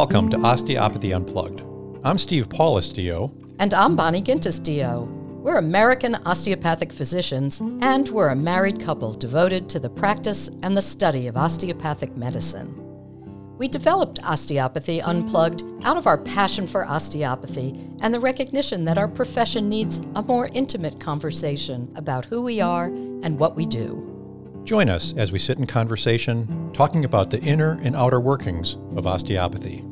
Welcome to Osteopathy Unplugged. I'm Steve Paulus, DO. And I'm Bonnie Gintis, DO. We're American osteopathic physicians, and we're a married couple devoted to the practice and the study of osteopathic medicine. We developed Osteopathy Unplugged out of our passion for osteopathy and the recognition that our profession needs a more intimate conversation about who we are and what we do. Join us as we sit in conversation, talking about the inner and outer workings of osteopathy.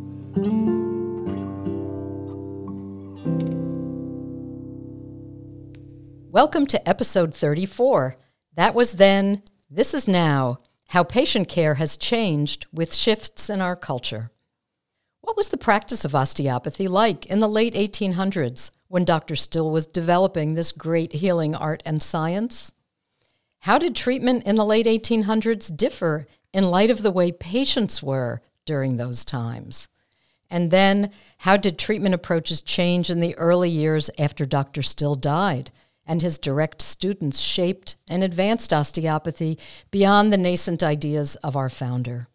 Welcome to episode 34. That was then, this is now, how patient care has changed with shifts in our culture. What was the practice of osteopathy like in the late 1800s when Dr. Still was developing this great healing art and science? How did treatment in the late 1800s differ in light of the way patients were during those times? And then, how did treatment approaches change in the early years after Dr. Still died, and his direct students shaped and advanced osteopathy beyond the nascent ideas of our founder?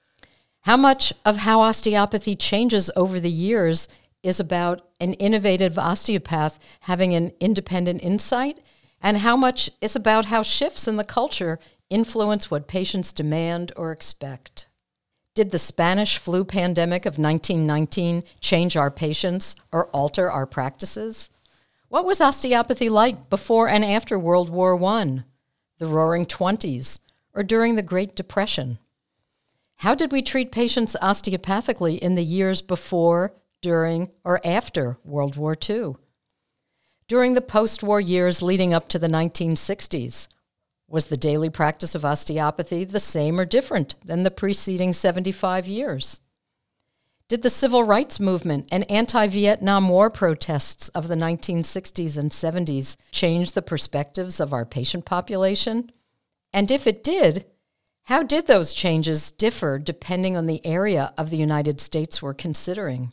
How much of how osteopathy changes over the years is about an innovative osteopath having an independent insight, and how much is about how shifts in the culture influence what patients demand or expect? Did the Spanish flu pandemic of 1919 change our patients or alter our practices? What was osteopathy like before and after World War I, the Roaring Twenties, or during the Great Depression? How did we treat patients osteopathically in the years before, during, or after World War II? During the post-war years leading up to the 1960s, was the daily practice of osteopathy the same or different than the preceding 75 years? Did the civil rights movement and anti-Vietnam War protests of the 1960s and 70s change the perspectives of our patient population? And if it did, how did those changes differ depending on the area of the United States we're considering?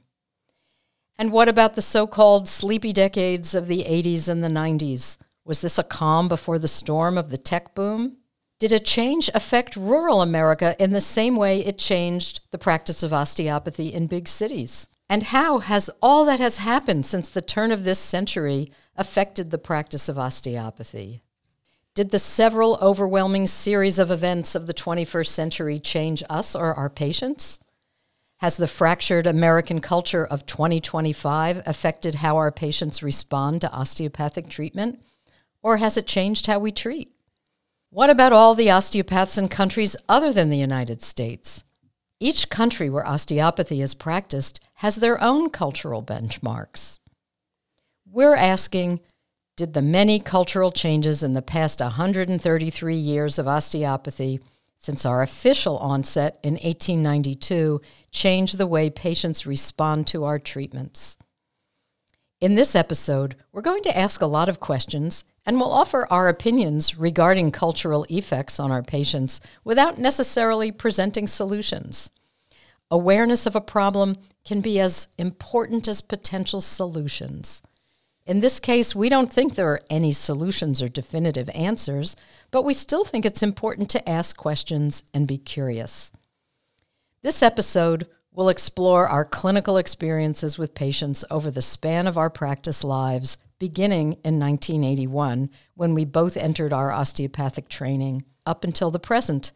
And what about the so-called sleepy decades of the 80s and the 90s? Was this a calm before the storm of the tech boom? Did a change affect rural America in the same way it changed the practice of osteopathy in big cities? And how has all that has happened since the turn of this century affected the practice of osteopathy? Did the several overwhelming series of events of the 21st century change us or our patients? Has the fractured American culture of 2025 affected how our patients respond to osteopathic treatment? Or has it changed how we treat? What about all the osteopaths in countries other than the United States? Each country where osteopathy is practiced has their own cultural benchmarks. We're asking, did the many cultural changes in the past 133 years of osteopathy since our official onset in 1892 change the way patients respond to our treatments? In this episode, we're going to ask a lot of questions, and we'll offer our opinions regarding cultural effects on our patients without necessarily presenting solutions. Awareness of a problem can be as important as potential solutions. In this case, we don't think there are any solutions or definitive answers, but we still think it's important to ask questions and be curious. This episode will explore our clinical experiences with patients over the span of our practice lives, beginning in 1981, when we both entered our osteopathic training, up until the present,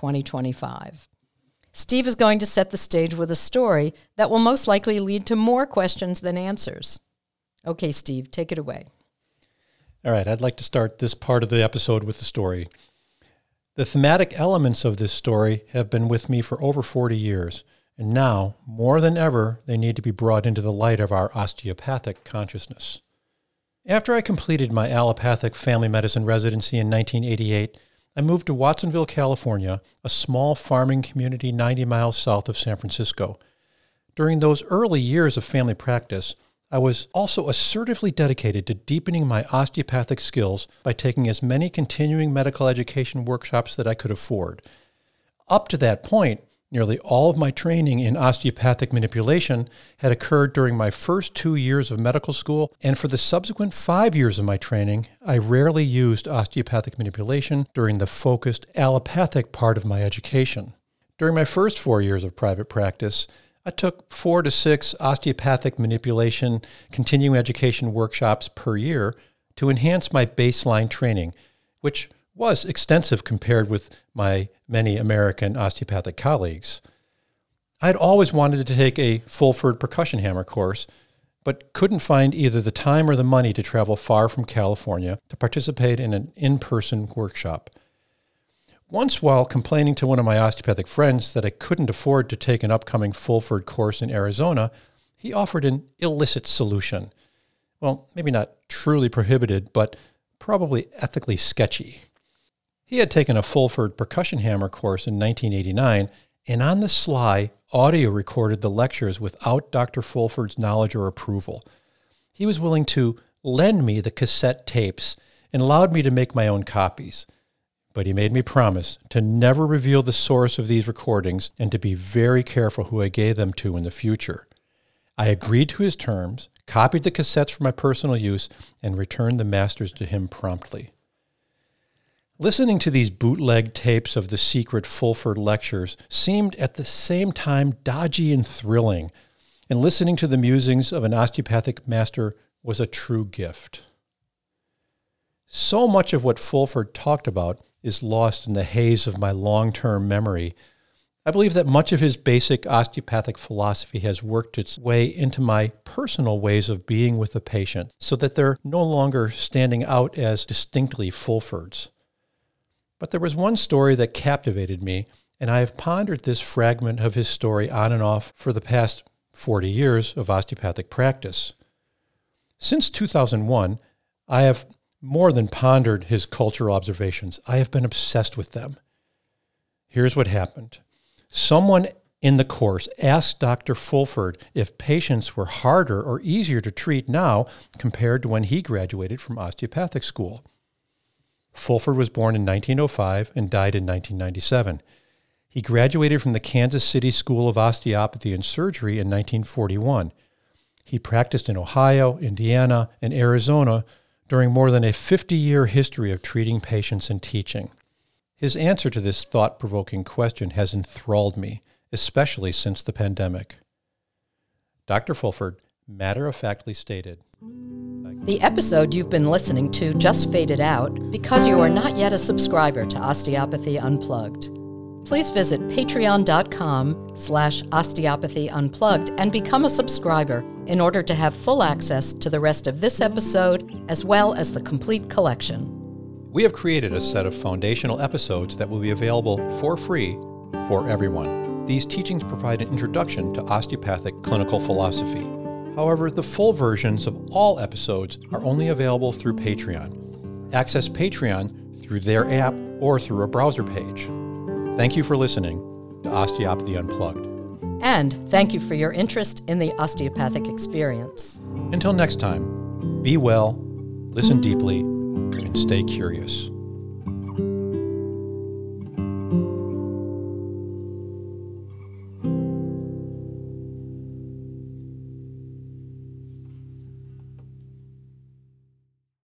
2025. Steve is going to set the stage with a story that will most likely lead to more questions than answers. Okay, Steve, take it away. All right, I'd like to start this part of the episode with the story. The thematic elements of this story have been with me for over 40 years. And now, more than ever, they need to be brought into the light of our osteopathic consciousness. After I completed my allopathic family medicine residency in 1988, I moved to Watsonville, California, a small farming community 90 miles south of San Francisco. During those early years of family practice, I was also assertively dedicated to deepening my osteopathic skills by taking as many continuing medical education workshops that I could afford. Up to that point, nearly all of my training in osteopathic manipulation had occurred during my first 2 years of medical school, and for the subsequent 5 years of my training, I rarely used osteopathic manipulation during the focused allopathic part of my education. During my first 4 years of private practice, I took 4 to 6 osteopathic manipulation continuing education workshops per year to enhance my baseline training, which was extensive compared with my many American osteopathic colleagues. I'd always wanted to take a Fulford percussion hammer course, but couldn't find either the time or the money to travel far from California to participate in an in-person workshop. Once, while complaining to one of my osteopathic friends that I couldn't afford to take an upcoming Fulford course in Arizona, he offered an illicit solution. Well, maybe not truly prohibited, but probably ethically sketchy. He had taken a Fulford percussion hammer course in 1989, and on the sly, audio recorded the lectures without Dr. Fulford's knowledge or approval. He was willing to lend me the cassette tapes and allowed me to make my own copies. But he made me promise to never reveal the source of these recordings and to be very careful who I gave them to in the future. I agreed to his terms, copied the cassettes for my personal use, and returned the masters to him promptly. Listening to these bootleg tapes of the secret Fulford lectures seemed at the same time dodgy and thrilling, and listening to the musings of an osteopathic master was a true gift. So much of what Fulford talked about is lost in the haze of my long-term memory. I believe that much of his basic osteopathic philosophy has worked its way into my personal ways of being with the patient, so that they're no longer standing out as distinctly Fulfords. But there was one story that captivated me, and I have pondered this fragment of his story on and off for the past 40 years of osteopathic practice. Since 2001, I have more than pondered his cultural observations. I have been obsessed with them. Here's what happened. Someone in the course asked Dr. Fulford if patients were harder or easier to treat now compared to when he graduated from osteopathic school. Fulford was born in 1905 and died in 1997. He graduated from the Kansas City School of Osteopathy and Surgery in 1941. He practiced in Ohio, Indiana, and Arizona during more than a 50-year history of treating patients and teaching. His answer to this thought-provoking question has enthralled me, especially since the pandemic. Dr. Fulford matter-of-factly stated, The episode you've been listening to just faded out because you are not yet a subscriber to Osteopathy Unplugged. Please visit patreon.com/Osteopathy Unplugged and become a subscriber in order to have full access to the rest of this episode as well as the complete collection. We have created a set of foundational episodes that will be available for free for everyone. These teachings provide an introduction to osteopathic clinical philosophy. However, the full versions of all episodes are only available through Patreon. Access Patreon through their app or through a browser page. Thank you for listening to Osteopathy Unplugged. And thank you for your interest in the osteopathic experience. Until next time, be well, listen deeply, and stay curious.